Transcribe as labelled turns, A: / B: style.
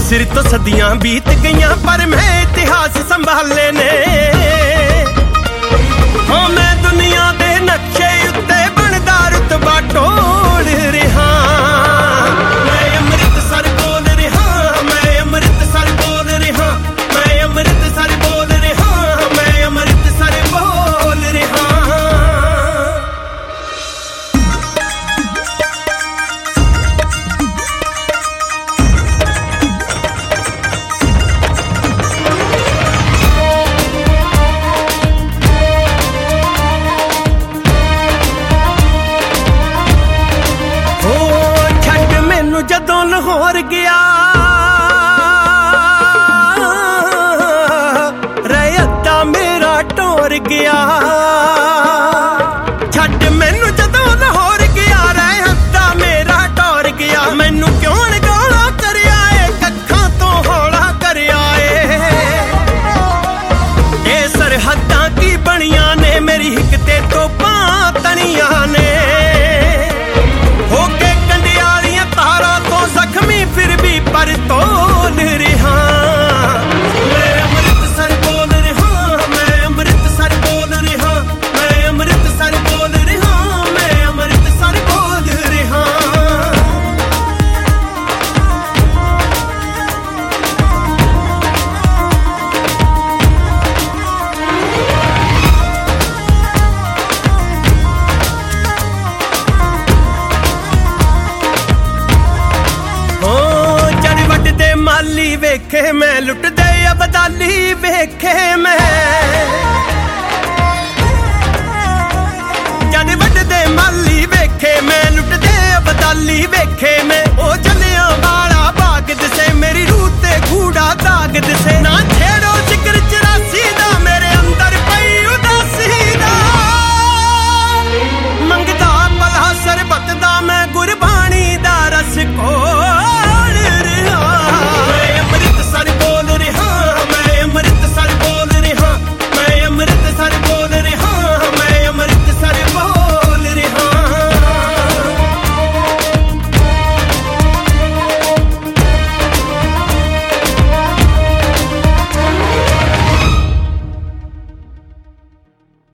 A: सिर तो सदियां बीत गईयां पर मैं इतिहास संभाले ने। हाँ मैं दुनिया दे नक्शे उत्ते बनदा रुतबा टोल रहा। मैं अमृतसर बोल रहा, मैं अमृतसर बोल रहा, मैं अमृतसर बोल रहा, मैं अमृतसर बोल रहा। जदों लाहौर गया रैयता मेरा टोर गया। छड्ड मैनू जदों लाहौर गया रैयता मेरा टोर गया। मैनू क्यों गाला करया ए कखां तो हौला करया ए सरहदां की बनियां ने मेरी हिक ते तोपां तनियां ने। फिर भी पर तोल रहा। मैं अमृतसर बोल रहा, मैं अमृतसर बोल रहा, मैं अमृतसर बोल रहा, मैं अमृतसर बोल रहा। माली वेखे मैं लुट दे अबदाली वेखे मैं। जद वड दे माली वेखे मैं लुट दे अबदाली वेखे मैं। ओ जलियां वाला बाग दिसे मेरी रूह ते कूड़ा दाग दिसे।